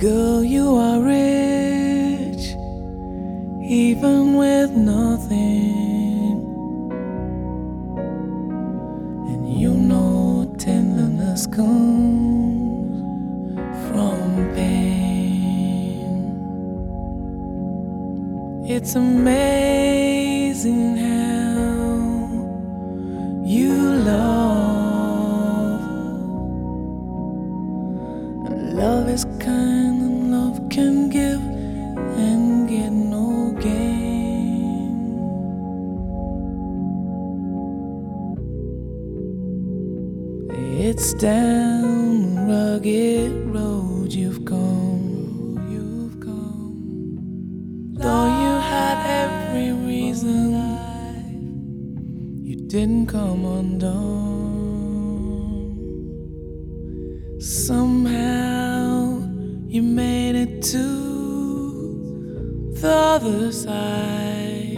Girl, you are rich, even with nothing. And you know tenderness comes from pain. It's amazing how you love. And love is kind and love can give and get no gain. It's down the rugged road you've come, though you had every reason, you didn't come undone. Somehow you made it to the other side.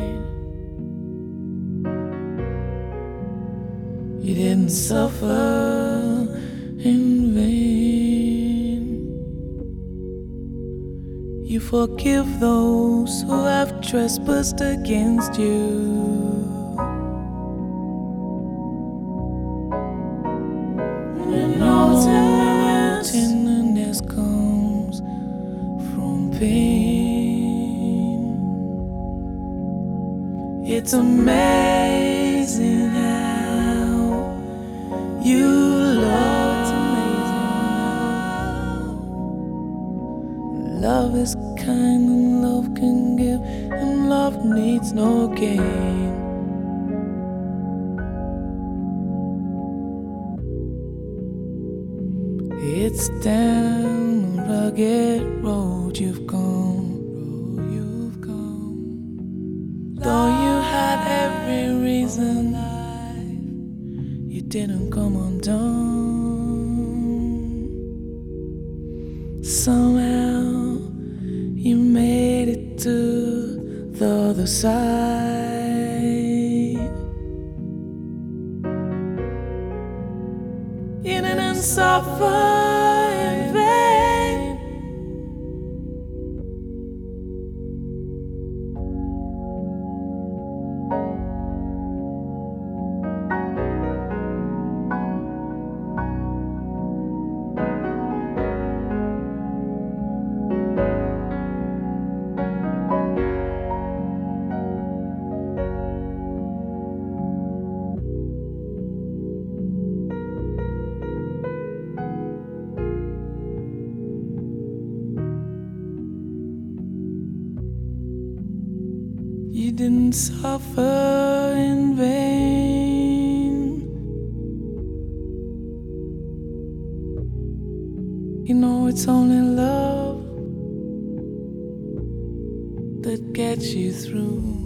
You didn't suffer in vain. You forgive those who have trespassed against you. You know tenderness comes from pain. It's amazing how you love. Love is kind and love can give, and love needs no gain. It's down the rugged road you've come, though you had every reason, you didn't come undone. Somehow you made it to the other side. You didn't suffer in vain. You didn't suffer in vain. You know it's only love that gets you through.